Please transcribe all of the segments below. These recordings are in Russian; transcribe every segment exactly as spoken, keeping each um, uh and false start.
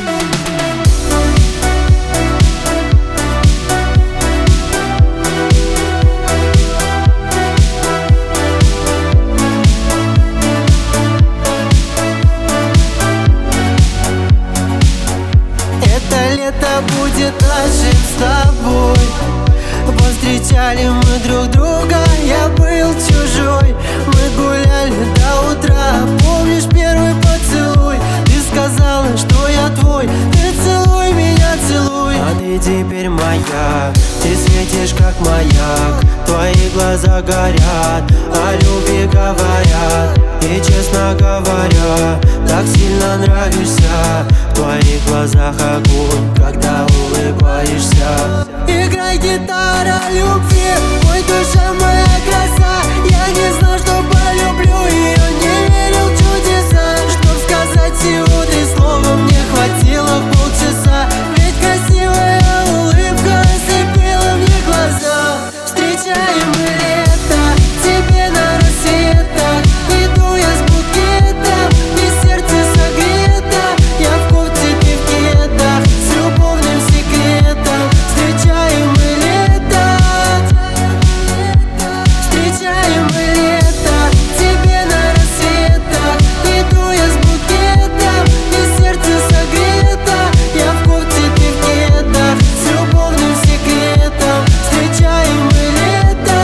Это будет нашим с тобой. Повстречали мы друг друга, я был чужой. Мы гуляли до утра, помнишь первый поцелуй? Ты сказала, что я твой, ты целуй меня, целуй. А ты теперь моя, ты светишь как маяк. Твои глаза горят, о любви говорят. И честно говоря, так сильно нравишься. В твоих глазах огонь, когда улыбаешься. Играй, гитара любви, ой, душа моя краса. Я не знал, что полюблю ее, не верил в чудеса. Чтоб сказать всего три слова, мне хватило в полчаса. Ведь красивая улыбка ослепила мне глаза. Встречаем мы лето, тебе на рассветах. Иду я с букетом, и сердце согрето. Я в кофте, ты в кедах, с любовным секретом. Встречаем мы лето, встречаем мы лето, тебе на рассветах. Иду я с букетом, и сердце согрето. Я в кофте, ты в кедах, с любовным секретом. Встречаем мы лето.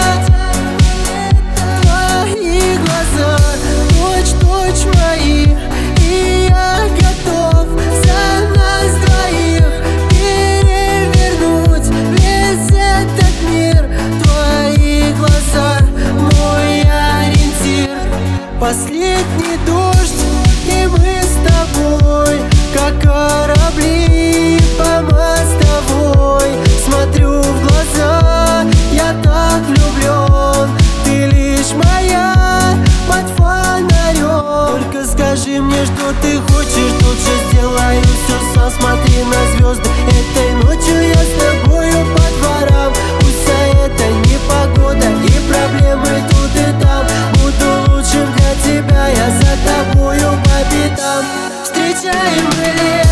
Твои глаза точь-точь мои, и я готов за нас двоих перевернуть весь этот мир. Твои глаза мой ориентир. Последний дождь, и мы с тобой, как корабли по мостовой. Смотрю в глаза, я так влюблен. Ты лишь моя под фонарем. Только скажи мне, что ты хочешь, тут же сделаю все сам. Смотри на звезды, этой ночью я с тобою по дворам. Пусть вся эта непогода и проблемы тут и там. Буду лучшим для тебя, я за тобою по пятам. Встречаем мы лето.